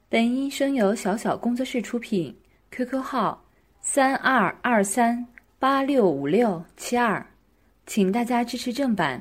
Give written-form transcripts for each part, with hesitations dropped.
本音声由小小工作室出品 ，QQ 号3223865672，请大家支持正版。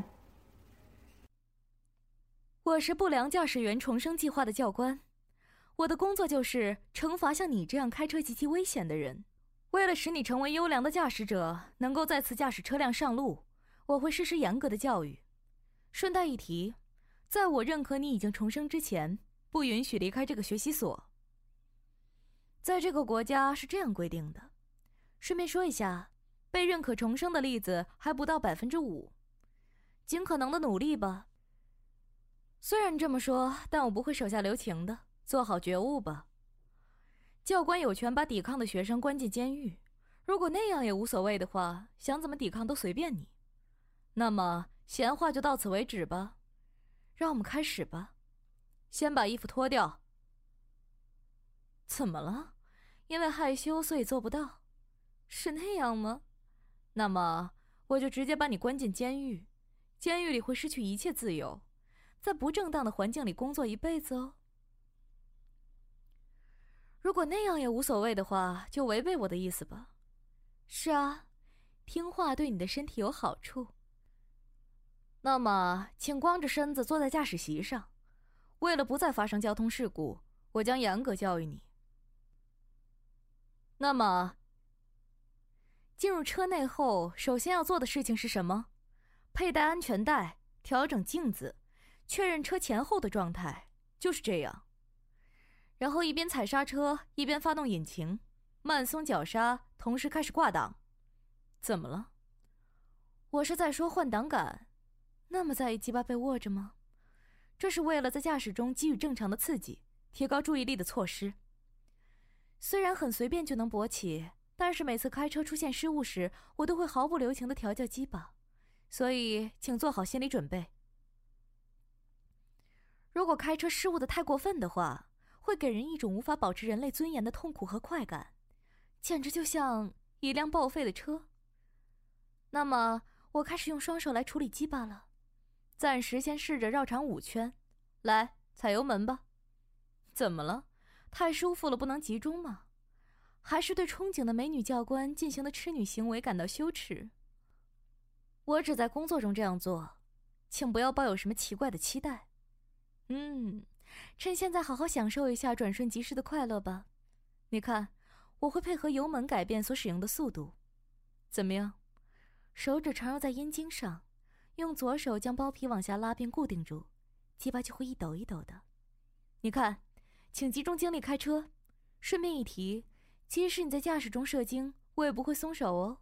我是不良驾驶员重生计划的教官，我的工作就是惩罚像你这样开车极其危险的人。为了使你成为优良的驾驶者，能够再次驾驶车辆上路，我会实施严格的教育。顺带一提，在我认可你已经重生之前，不允许离开这个学习所。在这个国家是这样规定的。顺便说一下，被认可重生的例子还不到5%，尽可能的努力吧。虽然这么说，但我不会手下留情的，做好觉悟吧。教官有权把抵抗的学生关进监狱，如果那样也无所谓的话，想怎么抵抗都随便你。那么闲话就到此为止吧，让我们开始吧。先把衣服脱掉。怎么了？因为害羞所以做不到？是那样吗？那么我就直接把你关进监狱，监狱里会失去一切自由，在不正当的环境里工作一辈子哦。如果那样也无所谓的话，就违背我的意思吧。是啊，听话对你的身体有好处。那么请光着身子坐在驾驶席上，为了不再发生交通事故，我将严格教育你。那么进入车内后，首先要做的事情是什么？佩戴安全带，调整镜子，确认车前后的状态，就是这样。然后一边踩刹车，一边发动引擎，慢松脚刹，同时开始挂档。怎么了？我是在说换挡杆。那么在意鸡巴被握着吗？这是为了在驾驶中给予正常的刺激，提高注意力的措施。虽然很随便就能勃起，但是每次开车出现失误时，我都会毫不留情地调教鸡巴，所以请做好心理准备。如果开车失误得太过分的话，会给人一种无法保持人类尊严的痛苦和快感，简直就像一辆报废的车。那么我开始用双手来处理鸡巴了，暂时先试着绕场5圈，来，踩油门吧。怎么了？太舒服了不能集中吗？还是对憧憬的美女教官进行的痴女行为感到羞耻？我只在工作中这样做，请不要抱有什么奇怪的期待。趁现在好好享受一下转瞬即逝的快乐吧。你看，我会配合油门改变所使用的速度。怎么样？手指缠绕在阴茎上，用左手将包皮往下拉并固定住，鸡巴就会一抖一抖的。你看，请集中精力开车。顺便一提，即使你在驾驶中射精，我也不会松手哦。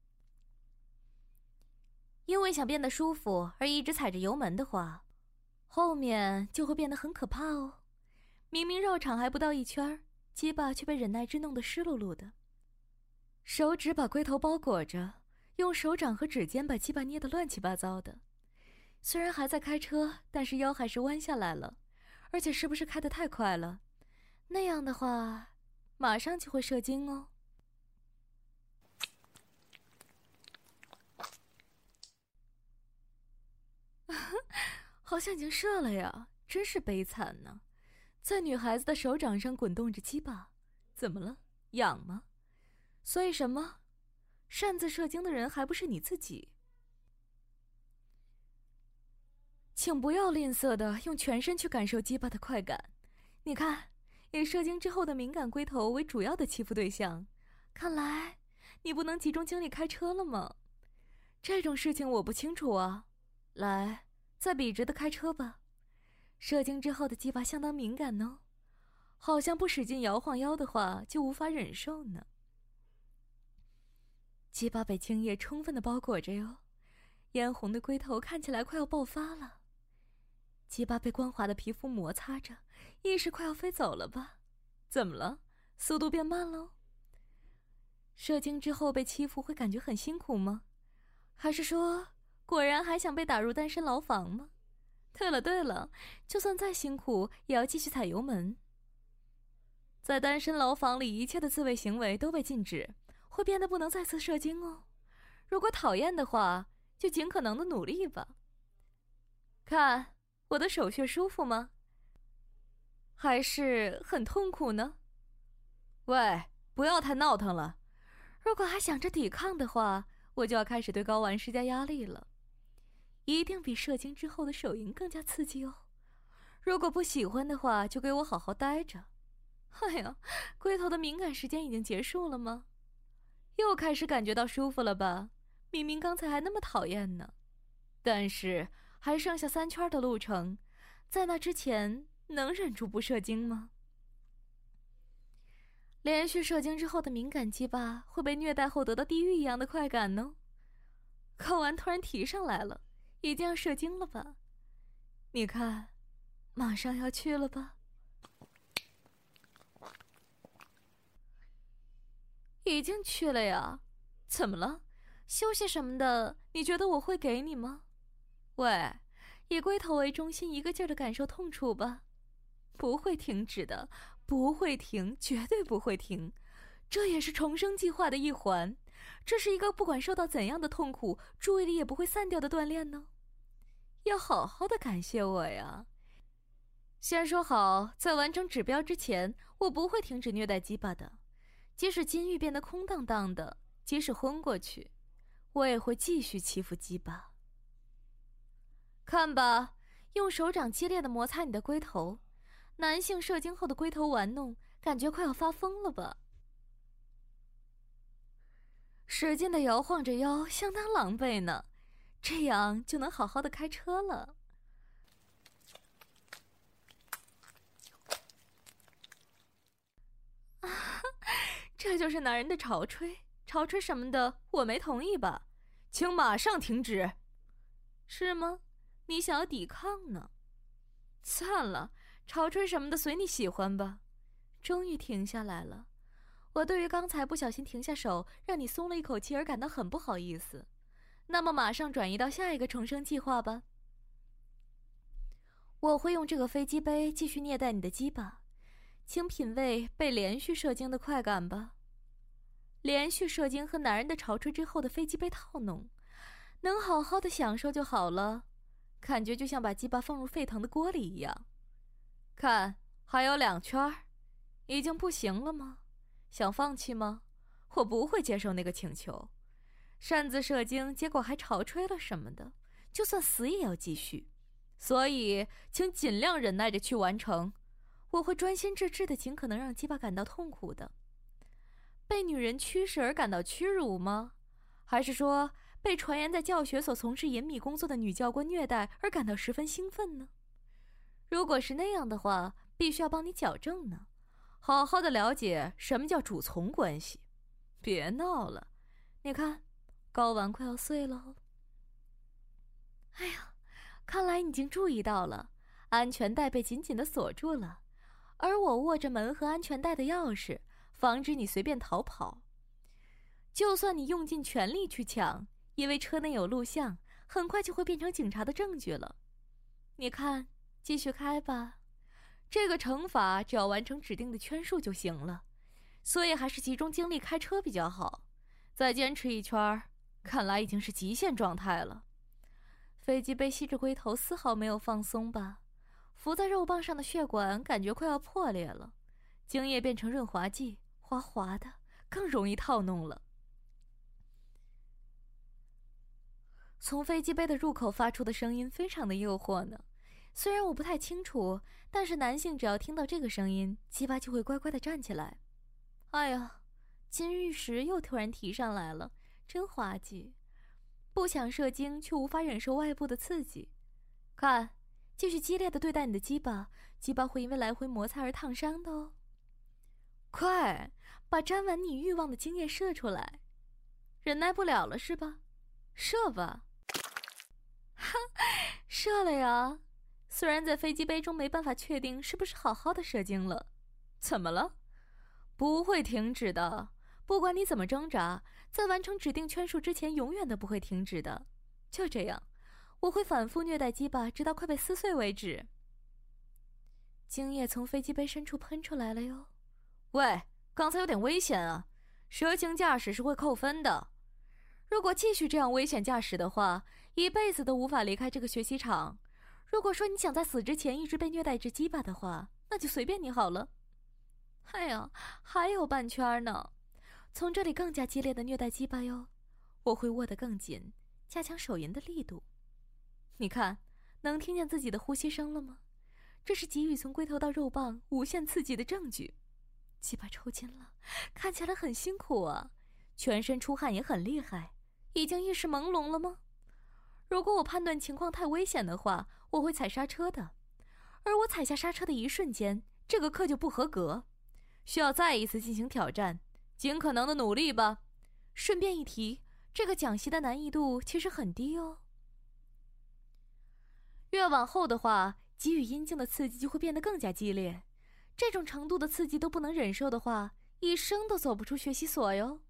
因为想变得舒服而一直踩着油门的话，后面就会变得很可怕哦。明明绕场还不到1圈，鸡巴却被忍耐汁弄得湿漉漉的。手指把龟头包裹着，用手掌和指尖把鸡巴捏得乱七八糟的。虽然还在开车，但是腰还是弯下来了，而且是不是开得太快了？那样的话，马上就会射精哦。好像已经射了呀，真是悲惨呢。在女孩子的手掌上滚动着鸡巴，怎么了？痒吗？所以什么？擅自射精的人还不是你自己？请不要吝啬的用全身去感受鸡巴的快感。你看，以射精之后的敏感龟头为主要的欺负对象，看来你不能集中精力开车了吗？这种事情我不清楚啊。来，再笔直的开车吧。射精之后的鸡巴相当敏感哦，好像不使劲摇晃腰的话就无法忍受呢。鸡巴被精液充分的包裹着哟，嫣红的龟头看起来快要爆发了。鸡巴被光滑的皮肤摩擦着，意识快要飞走了吧？怎么了？速度变慢喽？射精之后被欺负会感觉很辛苦吗？还是说，果然还想被打入单身牢房吗？对了，就算再辛苦，也要继续踩油门。在单身牢房里，一切的自慰行为都被禁止，会变得不能再次射精哦。如果讨厌的话，就尽可能的努力吧。看，我的手穴舒服吗？ 还是很痛苦呢？喂，不要太闹腾了。如果还想着抵抗的话，我就要开始对睾丸施加压力了。一定比射精之后的手淫更加刺激哦。如果不喜欢的话，就给我好好待着。哎呀，龟头的敏感时间已经结束了吗？又开始感觉到舒服了吧？明明刚才还那么讨厌呢。但是还剩下3圈的路程，在那之前能忍住不射精吗？连续射精之后的敏感鸡巴会被虐待后得到地狱一样的快感呢。睾丸突然提上来了，已经要射精了吧？你看，马上要去了吧？已经去了呀？怎么了？休息什么的，你觉得我会给你吗？喂，以龟头为中心，一个劲儿的感受痛楚吧。不会停止的，不会停，绝对不会停。这也是重生计划的一环，这是一个不管受到怎样的痛苦，注意力也不会散掉的锻炼呢。要好好的感谢我呀。先说好，在完成指标之前，我不会停止虐待鸡巴的。即使金玉变得空荡荡的，即使昏过去，我也会继续欺负鸡巴。看吧，用手掌激烈的摩擦你的龟头，男性射精后的龟头玩弄，感觉快要发疯了吧？使劲的摇晃着腰，相当狼狈呢，这样就能好好的开车了。这就是男人的潮吹，潮吹什么的，我没同意吧？请马上停止。是吗？你想要抵抗呢？算了，潮吹什么的随你喜欢吧。终于停下来了。我对于刚才不小心停下手，让你松了一口气而感到很不好意思。那么马上转移到下一个重生计划吧。我会用这个飞机杯继续虐待你的鸡巴。请品味被连续射精的快感吧。连续射精和男人的潮吹之后的飞机杯套弄，能好好的享受就好了，感觉就像把鸡巴放入沸腾的锅里一样。看，还有2圈，已经不行了吗？想放弃吗？我不会接受那个请求。擅自射精，结果还潮吹了什么的，就算死也要继续。所以，请尽量忍耐着去完成。我会专心致志的，尽可能让鸡巴感到痛苦的。被女人驱使而感到屈辱吗？还是说被传言在教学所从事隐秘工作的女教官虐待而感到十分兴奋呢？如果是那样的话，必须要帮你矫正呢。好好的了解什么叫主从关系。别闹了，你看，睾丸快要碎了。哎呀，看来你已经注意到了，安全带被紧紧的锁住了。而我握着门和安全带的钥匙，防止你随便逃跑。就算你用尽全力去抢，因为车内有录像，很快就会变成警察的证据了。你看，继续开吧。这个惩罚只要完成指定的圈数就行了，所以还是集中精力开车比较好。再坚持1圈，看来已经是极限状态了。飞机杯吸着龟头，丝毫没有放松吧？浮在肉棒上的血管感觉快要破裂了，精液变成润滑剂，滑滑的，更容易套弄了。从飞机杯的入口发出的声音非常的诱惑呢，虽然我不太清楚，但是男性只要听到这个声音，鸡巴就会乖乖的站起来。哎呀，金玉石又突然提上来了，真滑稽。不想射精却无法忍受外部的刺激，看。继续激烈的对待你的鸡巴，鸡巴会因为来回摩擦而烫伤的哦。快，把沾满你欲望的精液射出来。忍耐不了了是吧？射吧。哈，射了呀。虽然在飞机杯中没办法确定是不是好好的射精了。怎么了？不会停止的，不管你怎么挣扎，在完成指定圈数之前永远都不会停止的。就这样。我会反复虐待鸡巴，直到快被撕碎为止。精液从飞机杯深处喷出来了哟。喂，刚才有点危险啊，蛇形驾驶是会扣分的。如果继续这样危险驾驶的话，一辈子都无法离开这个学习场。如果说你想在死之前一直被虐待着鸡巴的话， 那就随便你好了。哎呀，还有半圈呢，从这里更加激烈的虐待鸡巴哟，我会握得更紧，加强手淫的力度。你看，能听见自己的呼吸声了吗？这是给予从龟头到肉棒无限刺激的证据。鸡巴抽筋了，看起来很辛苦啊，全身出汗也很厉害，已经意识朦胧了吗？如果我判断情况太危险的话，我会踩刹车的。而我踩下刹车的一瞬间，这个课就不合格，需要再一次进行挑战，尽可能的努力吧。顺便一提，这个讲习的难易度其实很低哦。越往后的话，给予阴茎的刺激就会变得更加激烈，这种程度的刺激都不能忍受的话，一生都走不出学习所哟。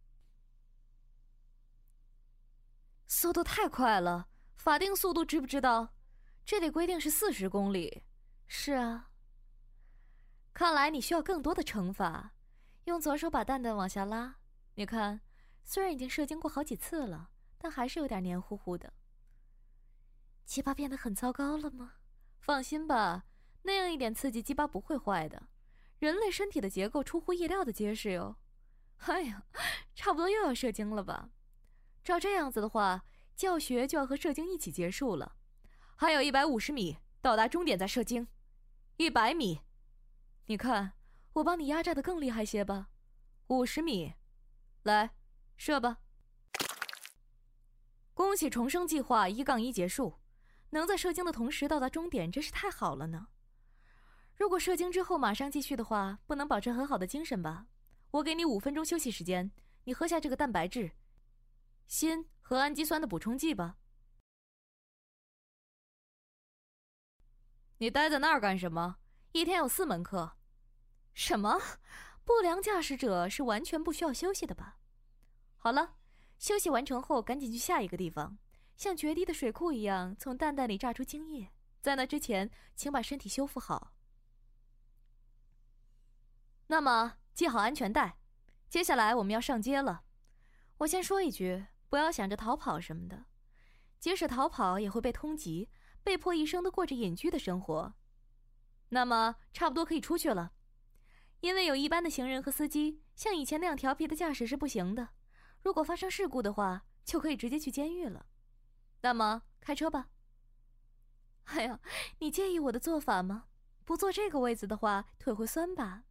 速度太快了，法定速度知不知道？这里规定是40公里。是啊，看来你需要更多的惩罚。用左手把蛋蛋往下拉，你看，虽然已经射精过好几次了，但还是有点黏糊糊的。鸡巴变得很糟糕了吗？放心吧，那样一点刺激鸡巴不会坏的。人类身体的结构出乎意料的结实哟。哎呀，差不多又要射精了吧？照这样子的话，教学就要和射精一起结束了。还有150米到达终点再射精。100米，你看我帮你压榨的更厉害些吧。50米，来，射吧。恭喜重生计划1-1结束，能在射精的同时到达终点真是太好了呢。如果射精之后马上继续的话，不能保持很好的精神吧？我给你5分钟休息时间，你喝下这个蛋白质、锌和氨基酸的补充剂吧。你待在那儿干什么？一天有4门课。什么？不良驾驶者是完全不需要休息的吧？好了，休息完成后赶紧去下一个地方，像决堤的水库一样从蛋蛋里榨出精液。在那之前，请把身体修复好。那么系好安全带，接下来我们要上街了。我先说一句，不要想着逃跑什么的，即使逃跑也会被通缉，被迫一生都过着隐居的生活。那么差不多可以出去了，因为有一般的行人和司机，像以前那样调皮的驾驶是不行的。如果发生事故的话，就可以直接去监狱了。那么开车吧。哎呀，你介意我的做法吗？不坐这个位子的话，腿会酸吧？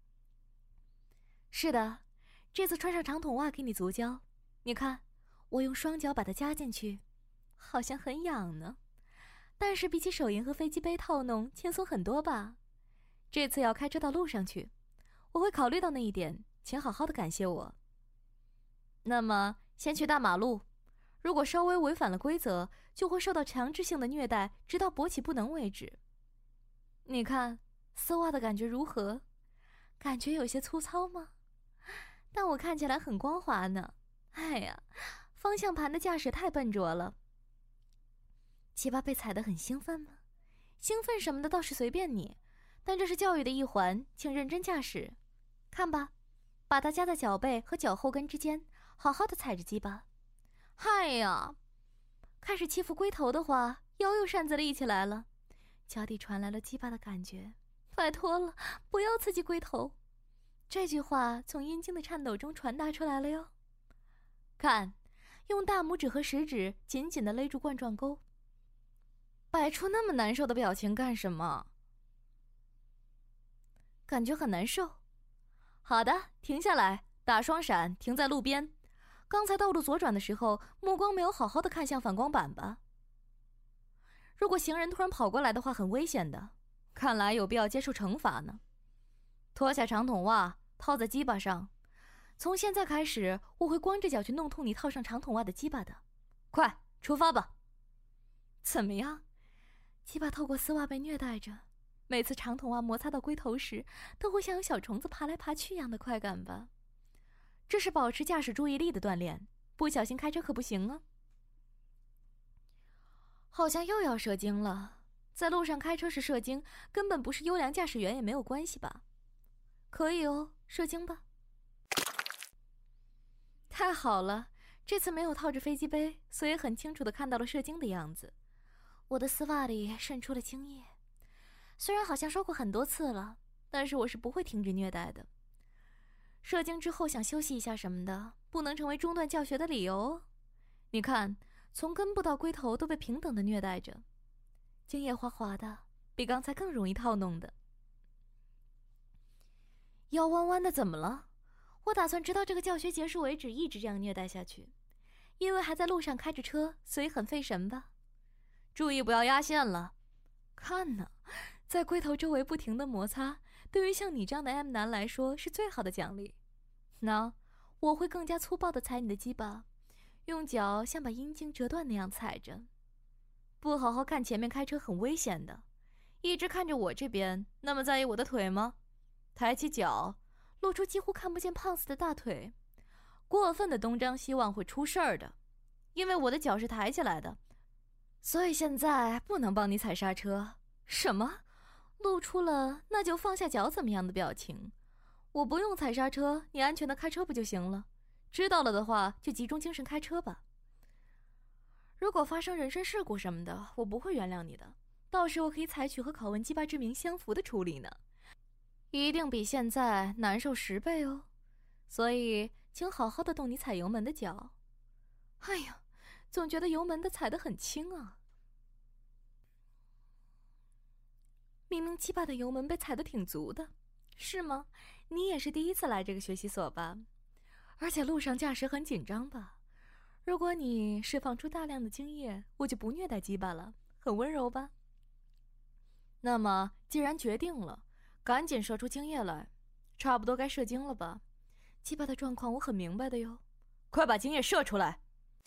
是的，这次穿上长筒袜给你足胶。你看，我用双脚把它夹进去，好像很痒呢。但是比起手淫和飞机杯套弄轻松很多吧？这次要开车到路上去，我会考虑到那一点，请好好的感谢我。那么先去大马路，如果稍微违反了规则，就会受到强制性的虐待，直到勃起不能为止。你看丝袜的感觉如何？感觉有些粗糙吗？但我看起来很光滑呢。哎呀，方向盘的驾驶太笨拙了。鸡巴被踩得很兴奋吗？兴奋什么的倒是随便你，但这是教育的一环，请认真驾驶。看吧，把它夹在脚背和脚后跟之间，好好的踩着鸡巴。嗨呀，开始欺负龟头的话，腰又扇子立起来了，脚底传来了鸡巴的感觉。拜托了，不要刺激龟头。这句话从阴茎的颤抖中传达出来了哟。看，用大拇指和食指紧紧地勒住冠状沟。摆出那么难受的表情干什么？感觉很难受。好的，停下来，打双闪，停在路边。刚才道路左转的时候，目光没有好好的看向反光板吧？如果行人突然跑过来的话，很危险的。看来有必要接受惩罚呢。脱下长筒袜，套在鸡巴上。从现在开始，我会光着脚去弄痛你套上长筒袜的鸡巴的。快，出发吧。怎么样？鸡巴透过丝袜被虐待着，每次长筒袜摩擦到龟头时，都会像有小虫子爬来爬去一样的快感吧？这是保持驾驶注意力的锻炼，不小心开车可不行啊。好像又要射精了，在路上开车时射精，根本不是优良驾驶员也没有关系吧？可以哦，射精吧。太好了，这次没有套着飞机杯，所以很清楚地看到了射精的样子。我的丝袜里渗出了精液，虽然好像说过很多次了， 但是我是不会停止虐待的。射精之后想休息一下什么的，不能成为中断教学的理由哦。你看，从根部到龟头都被平等的虐待着，精液滑滑的，比刚才更容易套弄的。腰弯弯的怎么了？我打算直到这个教学结束为止，一直这样虐待下去。因为还在路上开着车，所以很费神吧？注意不要压线了。看呢，在龟头周围不停的摩擦，对于像你这样的 M 男来说是最好的奖励。那我会更加粗暴地踩你的鸡巴，用脚像把阴茎折断那样踩着。不好好看前面开车很危险的，一直看着我这边，那么在意我的腿吗？抬起脚，露出几乎看不见胖子的大腿。过分的东张西望会出事儿的，因为我的脚是抬起来的，所以现在不能帮你踩刹车。什么？露出了那就放下脚怎么样的表情？我不用踩刹车，你安全的开车不就行了？知道了的话，就集中精神开车吧。如果发生人身事故什么的，我不会原谅你的，到时我可以采取和拷问鸡巴之名相符的处理呢，一定比现在难受10倍哦。所以请好好的动你踩油门的脚。哎呀，总觉得油门的踩得很轻啊。明明鸡巴的油门被踩得挺足的，是吗？你也是第一次来这个学习所吧？而且路上驾驶很紧张吧？如果你释放出大量的精液，我就不虐待鸡巴了，很温柔吧？那么既然决定了，赶紧射出精液来，差不多该射精了吧？鸡巴的状况我很明白的哟，快把精液射出来。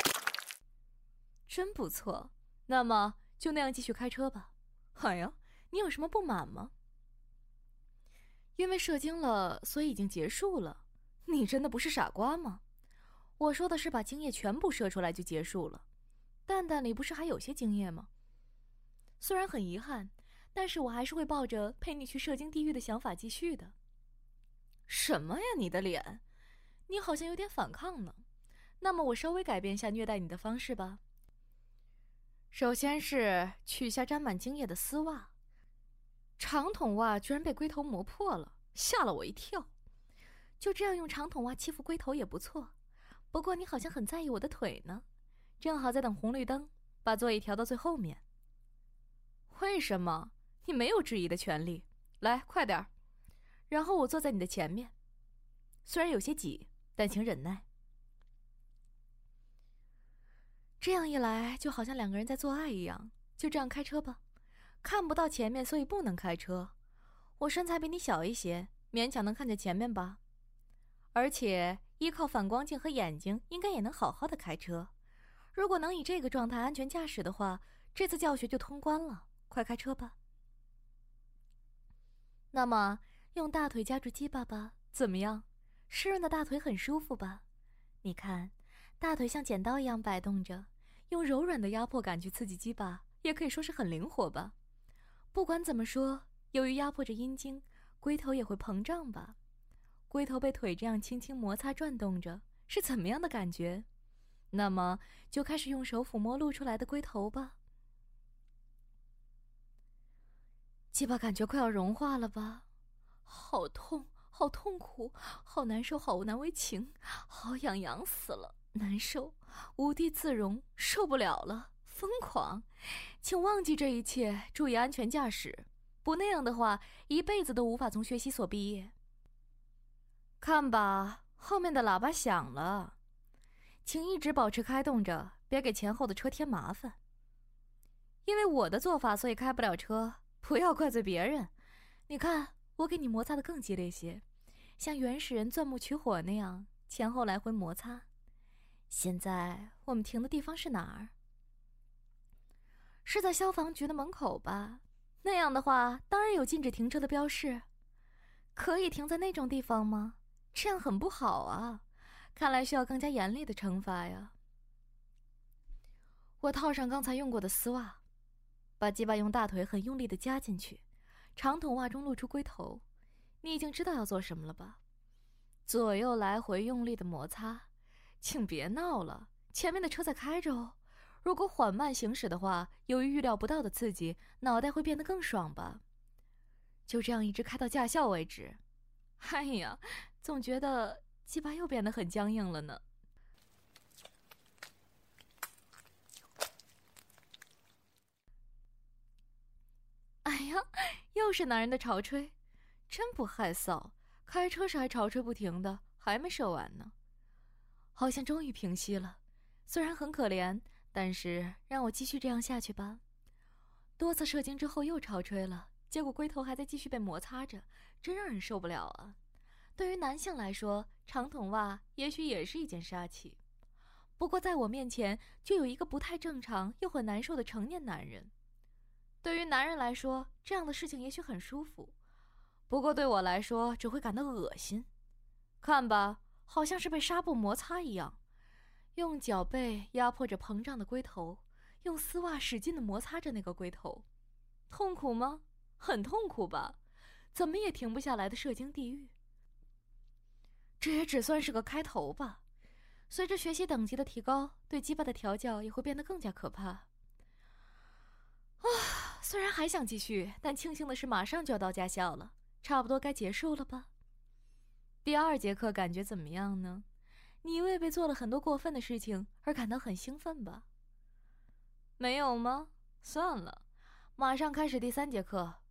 真不错，那么就那样继续开车吧。哎呀，你有什么不满吗？因为射精了，所以已经结束了。你真的不是傻瓜吗？我说的是把精液全部射出来就结束了。蛋蛋里不是还有些精液吗？虽然很遗憾，但是我还是会抱着陪你去射精地狱的想法继续的。什么呀，你的脸？你好像有点反抗呢。那么我稍微改变一下虐待你的方式吧。首先是取下沾满精液的丝袜，长筒袜居然被龟头磨破了，吓了我一跳。就这样用长筒袜欺负龟头也不错，不过你好像很在意我的腿呢。正好在等红绿灯，把座椅调到最后面。为什么？你没有质疑的权利。来，快点儿。然后我坐在你的前面，虽然有些挤，但请忍耐。这样一来，就好像两个人在做爱一样。就这样开车吧。看不到前面，所以不能开车。我身材比你小一些，勉强能看见前面吧。而且依靠反光镜和眼睛，应该也能好好的开车。如果能以这个状态安全驾驶的话，这次教学就通关了。快开车吧。那么用大腿夹住鸡巴吧，怎么样？湿润的大腿很舒服吧？你看，大腿像剪刀一样摆动着，用柔软的压迫感去刺激鸡巴，也可以说是很灵活吧。不管怎么说，由于压迫着阴茎，龟头也会膨胀吧。龟头被腿这样轻轻摩擦转动着，是怎么样的感觉？那么就开始用手抚摸露出来的龟头吧。鸡巴感觉快要融化了吧？好痛，好痛苦，好难受，好难为情，好痒死了，难受，无地自容，受不了了，疯狂。请忘记这一切，注意安全驾驶，不那样的话，一辈子都无法从学习所毕业。看吧，后面的喇叭响了，请一直保持开动着，别给前后的车添麻烦。因为我的做法，所以开不了车，不要怪罪别人。你看，我给你摩擦得更激烈些，像原始人钻木取火那样，前后来回摩擦。现在我们停的地方是哪儿？是在消防局的门口吧？那样的话，当然有禁止停车的标示。可以停在那种地方吗？这样很不好啊，看来需要更加严厉的惩罚呀。我套上刚才用过的丝袜，把鸡巴用大腿很用力地夹进去，长筒袜中露出龟头。你已经知道要做什么了吧？左右来回用力的摩擦。请别闹了，前面的车在开着哦。如果缓慢行驶的话，由于预料不到的刺激，脑袋会变得更爽吧。 就这样一直开到驾校为止。哎呀，总觉得鸡巴又变得很僵硬了呢。哎呀，又是男人的潮吹，真不害臊！开车时还潮吹不停的，还没射完呢。好像终于平息了，虽然很可怜，但是让我继续这样下去吧。多次射精之后又潮吹了，结果龟头还在继续被摩擦着，真让人受不了啊！对于男性来说，长筒袜也许也是一件杀器。不过在我面前就有一个不太正常又很难受的成年男人。对于男人来说，这样的事情也许很舒服，不过对我来说只会感到恶心。看吧，好像是被纱布摩擦一样，用脚背压迫着膨胀的龟头，用丝袜使劲地摩擦着那个龟头。痛苦吗？很痛苦吧，怎么也停不下来的射精地狱。这也只算是个开头吧，随着学习等级的提高，对鸡巴的调教也会变得更加可怕。虽然还想继续，但庆幸的是马上就要到驾校了，差不多该结束了吧。第2节课感觉怎么样呢？你因为被做了很多过分的事情而感到很兴奋吧？没有吗？算了，马上开始第3节课，